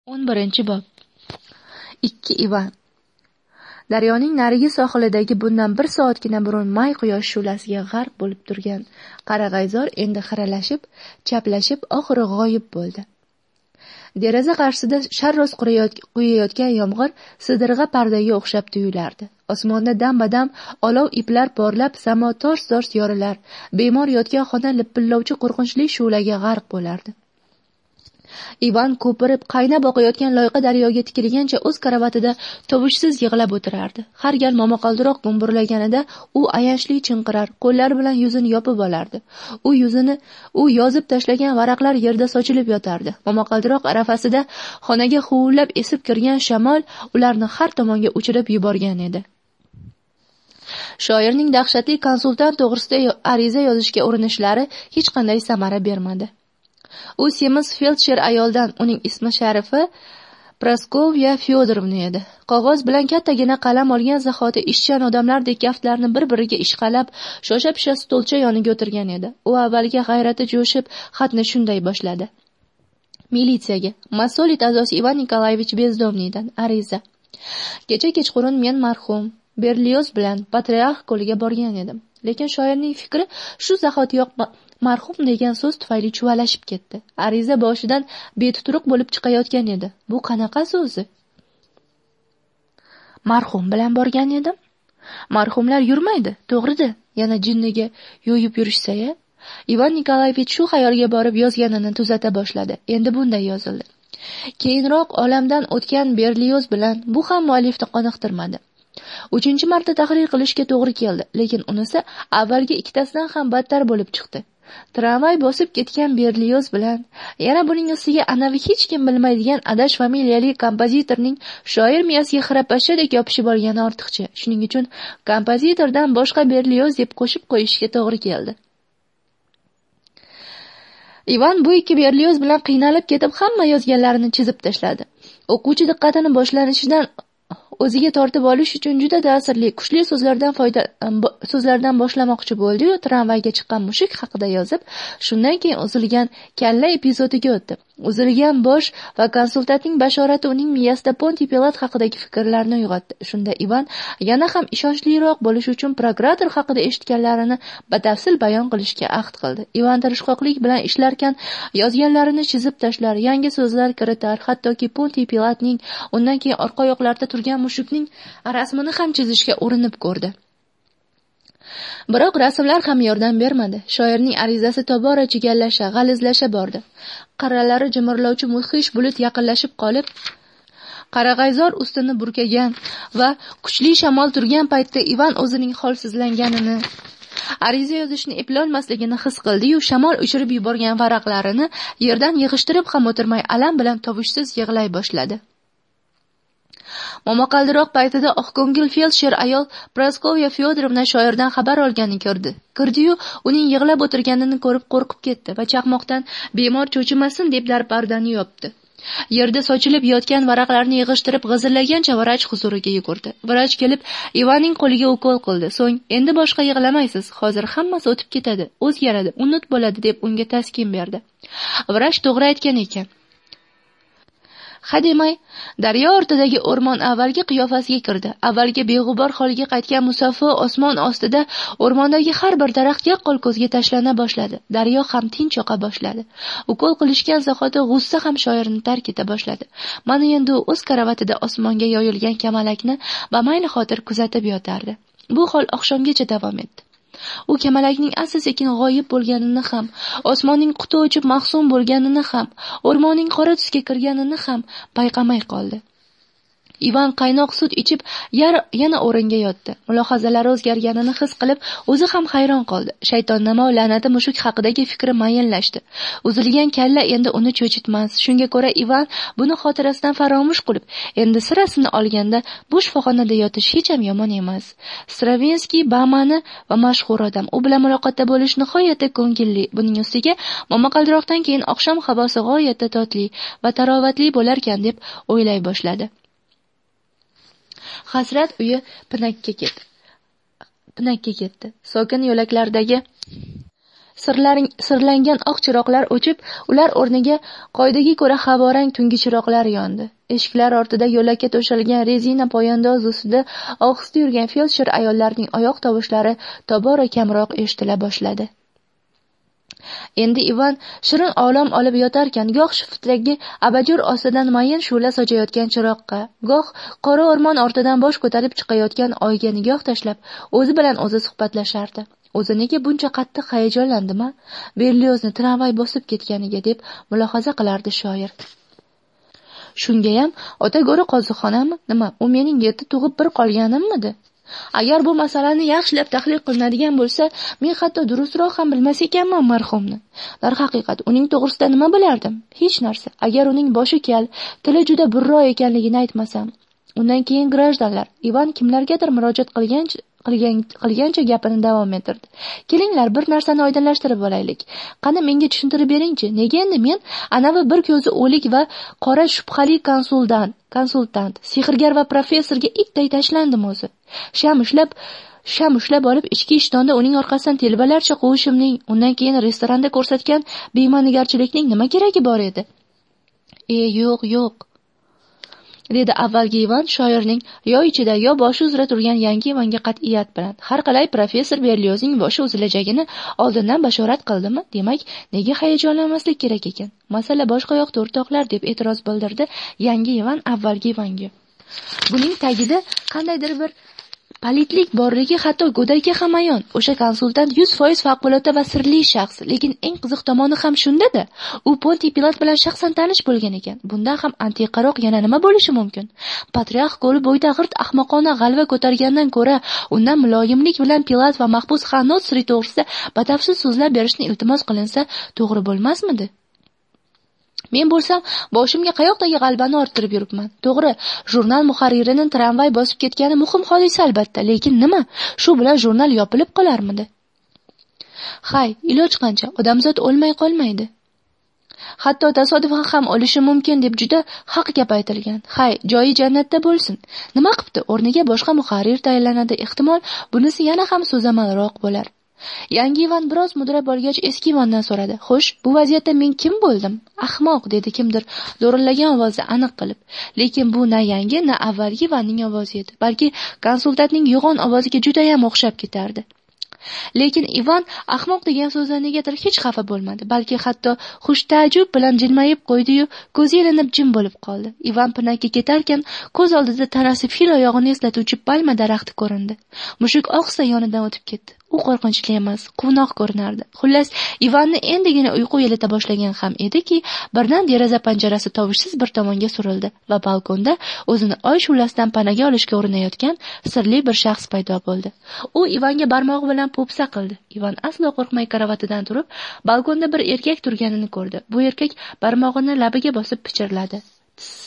11-bob. 2 Ivan. Daryoning narigi sohilidagi bundan 1 soatgina burun may quyosh shu'lasiga g'arq bo'lib turgan qarag'ayzor endi xiralashib, chaplashib, oxiri g'oyib bo'ldi. Deraza qarshisida sharros quyayotgan yomg'ir sidirg'a pardaga o'xshab tuyulardi. Osmonda dam-badam olov iplar porlab, samo tors-tors yorilar, bemor yotgan xona lipillovchi qo'rqinchli shu'laga g'arq bo'lardi. Ivan ko'pirib, qaynab oqayotgan loyqa daryoga tikilgancha o'z karavotida tovushsiz yig'lab o'tirardi. Har gal momaqaldiroq gumburlaganida u ayanchli chinqirar, qo'llari bilan yuzini yopib olardi. U yozib tashlagan varaqlar yerda sochilib yotardi. Momaqaldiroq arafasida xonaga huvillab esib kirgan shamol ularni har tomonga uchirib yuborgan edi. Shoirning dahshatli konsultant to'g'risida ariza yozishga urinishlari hech qanday samara bermadi. U semiz feldsher ayoldan, uning ismi sharifi Praskovya Fyodorovna edi. Qog'oz bilan kattagina qalam olgan zahoti ishchan odamlardek kaftlarini bir-biriga ishqalab, shosha-pisha stolcha yoniga o'tirgan edi. U avvaliga g'ayrati jo'shib, xatni shunday boshladi. Militsiyaga, Masolit a'zosi Ivan Nikolayevich Bezdomniydan ariza. Kecha kechqurun men marhum Berlioz bilan Patriarx ko'liga borgan edim. Lekin shoirning fikri shu zahotiyoq marhum degan so'z tufayli chuvalashib ketdi. Ariza boshidan betuturuq bo'lib chiqayotgan edi. Bu qanaqa so'zi? Marhum bilan borgan edim. Marhumlar yurmaydi, to'g'rida. Yana jinniga yo'yib yurishsa-ya. Ivan Nikolayevich shu xayolga borib yozganini tuzata boshladi. Endi bunday yozildi. Keyinroq olamdan o'tgan Berlioz bilan bu ham muallifni qoniqtirmadi. 3-marta tahrir qilishga to'g'ri keldi, lekin unisi avvalgi ikkitasidan ham battar bo'lib chiqdi. Tramvay bosib ketgan Berlioz bilan yana buning ustiga anavi hech kim bilmaydigan Adash familiyali kompozitorning shoir miyasiga xirapashadek yopishib olgani ortiqcha. Shuning uchun kompozitordan boshqa Berlioz deb qo'shib qo'yishga to'g'ri keldi. Ivan bu ikki Berlioz bilan qiynalib ketib hamma yozganlarini chizib tashladi. O'quvchi diqqatini boshlanishidan o'ziga tortib olish uchun juda ta'sirli, kuchli so'zlardan boshlamoqchi bo'ldi-yu, tramvayga chiqqan mushuk haqida yozib, shundan keyin uzilgan kalla epizodiga o'tdi. Uzilgan bosh va konsultantning bashorati uning miyasida Ponti Pilat haqidagi fikrlarni uyg'otdi. Shunda Ivan yana ham ishonchliroq bo'lish uchun prokurator haqida eshitganlarini batafsil bayon qilishga ahd qildi. Ivan tirishqoqlik bilan ishlarkan yozganlarini chizib tashlar, yangi so'zlar kiritar, hattoki Ponti Pilatning undan keyin orqa oyoqlarida turgan mushukning rasmini ham chizishga urinib ko'rdi. Biroq rasmlar ham yordam bermadi. Shoirning arizasi tobora chigallasha, g'alizlasha bordi. Qaralari jimirlovchi mudhish bulut yaqinlashib qolib, qarag'ayzor ustini burkagan va kuchli shamol turgan paytda Ivan o'zining holsizlanganini, ariza yozishni eplolmasligini his qildi-yu, shamol uchirib yuborgan varaqlarini yerdan yig'ishtirib ham o'tirmay alam bilan tovushsiz yig'lay boshladi. Momaqaldiroq paytida oqko'ngil feldsher ayol Praskovya Fyodorovna shoirdan xabar olganini kirdi-yu, uning yig'lab o'tirganini ko'rib qo'rqib ketdi va chaqmoqdan bemor cho'chimasin deb darpardani yopdi. Yerda sochilib yotgan varaqlarni yig'ishtirib g'izillagancha vrach huzuriga yugurdi. Vrach kelib Ivanning qo'liga ukol qildi. So'ng endi boshqa yig'lamaysiz, hozir hammasi o'tib ketadi, o'zgaradi, unut bo'ladi deb unga taskin berdi. Vrach to'g'ri aytgan ekan. Hademay, daryo ortidagi o'rmon avvalgi qiyofasiga kirdi. Avvalgi beg'ubor holiga qaytgan musaffo osmon ostida o'rmondagi har bir daraxt yaqqol ko'zga tashlana boshladi. Daryo ham tinch oqa boshladi. Ukol qilishgan zahoti g'ussa ham shoirni tark eta boshladi. Mana endi u o'z karavotida osmonga yoyilgan kamalakni bamayli xotir kuzatib yotardi. Bu hol oqshomgacha davom etdi. U kamalakning asta-sekin g'oyib bo'lganini ham, osmonning quti o'chib mahzun bo'lganini ham, o'rmonning qora tusga kirganini ham payqamay qoldi. Ivan qaynoq sut ichib yana o'ringa yotdi. Mulohazalari o'zgarganini his qilib, o'zi ham hayron qoldi. Shaytonnamo la'nati mushuk haqidagi fikri mayinlashdi. Uzilgan kalla endi uni cho'chitmas. Shunga ko'ra Ivan buni xotirasidan faromush qilib, endi sirasini olganda bu shifoxonada yotish hech ham yomon emas. Stravinsky bamani va mashhur odam. U bilan muloqotda bo'lish nihoyatda ko'ngilli. Buning ustiga momaqaldiroqdan keyin oqshom havosi g'oyatda totli va tarovatli bo'larkan deb o'ylay boshladi. Hasrat uyi pinakka ketdi. Sokin yo'laklardagi sirlangan oq chiroqlar o'chib, ular o'rniga qoidaga ko'ra havorang tungi chiroqlar yondi. Eshiklar ortida yo'lakka to'shalgan rezina poyandoz ustida ohista yurgan feldsher ayollarning oyoq tovushlari tobora kamroq eshitila boshladi. Endi Ivan shirin olam olib yotarkan, goh shiftdagi abajur ostidan mayin shu'la sochayotgan chiroqqa, goh qora o'rmon ortidan bosh ko'tarib chiqayotgan oyga nigoh tashlab, o'zi bilan o'zi suhbatlashardi. O'zi nega buncha qattiq hayajonlandimi? Berliozni tramvay bosib ketganiga deb mulohaza qilardi shoir. Shungayam ota go'ri qozixonami? Nima, u mening yerda tug'ib bir qolganimmidi? Agar bu masalani yaxshilab tahlil qilinadigan bo'lsa, men hatto durustroq ham bilmas ekanman marhumni. Darhaqiqat, uning to'g'risida nima bilardim? Hech narsa. Agar uning boshi kal, tili juda burro ekanligini aytmasam. Undan keyin grajdanlar Ivan kimlargadir murojaat qilgancha gapini davom ettirdi. Kelinglar, bir narsani oydinlashtirib olaylik. Qani menga tushuntirib beringchi, nega endi men anavi bir ko'zi o'lik va qora shubhali konsultant, sehrgar va professorga itday tashlandim o'zi. Sham ushlab olib ichki ishtonda uning orqasidan telbalarcha quvishimning, undan keyin restoranda ko'rsatgan bema'nigarchilikning nima keragi bor edi? Yo'q, dedi avvalgi Ivan shoirning yo ichida yo boshi uzra turgan yangi Ivanga qat'iyat bilan. Har qalay professor Berliozning boshi uzilajagini oldindan bashorat qildimi? Demak, nega hayajonlanmaslik kerak ekan? Masala boshqa yoqda o'rtoqlar, deb e'tiroz bildirdi yangi Ivan avvalgi Ivanga. Buning tagida qandaydir bir palidlik borligi hatto go'dakka ham ayon. O'sha konsultant 100% favqulodda va sirli shaxs, lekin eng qiziq tomoni ham shunda-da. U Pontiy Pilat bilan shaxsan tanish bo'lgan ekan. Bundan ham antiqaroq yana nima bo'lishi mumkin? Patriarx qo'li bo'yda g'irt ahmoqona g'alva ko'targandan ko'ra, undan muloyimlik bilan Pilat va mahbus Xanotri to'g'risida batafsil so'zlab berishni iltimos qilinsa, to'g'ri bo'lmasmidi? Men bo'lsam, boshimga qayoqdagi g'albani orttirib yuribman. To'g'ri, jurnal muharririning tramvay bosib ketgani muhim hodisa albatta, lekin nima? Shu bilan jurnal yopilib qolarmidi? Hay, iloj qancha, odamzod o'lmay qolmaydi. Hatto tasodifan ham o'lishi mumkin deb juda haq gap aytilgan. Hay, joyi jannatda bo'lsin. Nima qilibdi? O'rniga boshqa muharrir tayinlanadi. Ehtimol bunisi yana ham so'zamalroq bo'lar. Yangi Ivan biroz mudrab olgach eski Ivandan so'radi. Xo'sh, bu vaziyatda men kim bo'ldim? Ahmoq, dedi kimdir do'rillagan ovozda aniq qilib. Lekin bu na yangi, na avvalgi Ivanning ovozi edi, balki konsultantning yo'g'on ovoziga juda ham o'xshab ketardi. Lekin Ivan ahmoq degan so'zdan negadir hech xafa bo'lmadi, balki hatto xushtaajjub bilan jilmayib qo'ydi-yu, ko'zi ilinib jim bo'lib qoldi. Ivan pinakka ketarkan, ko'z oldida tanasi fil oyog'ini eslatuvchi palma daraxti ko'rindi. Mushuk ohista yonidan o'tib ketdi. U qo'rqinchli emas, quvnoq ko'rinardi. Xullas, Ivanni endigina uyqu yelita boshlagan ham ediki, birdan deraza panjarasi tovushsiz bir tomonga surildi va balkonda o'zini oy shu'lasidan panaga olishga urinayotgan sirli bir shaxs paydo bo'ldi. U Ivanga barmog'i bilan po'pisa qildi. Ivan aslo qo'rqmay karavatidan turib, balkonda bir erkak turganini ko'rdi. Bu erkak barmog'ini labiga bosib pichirladi.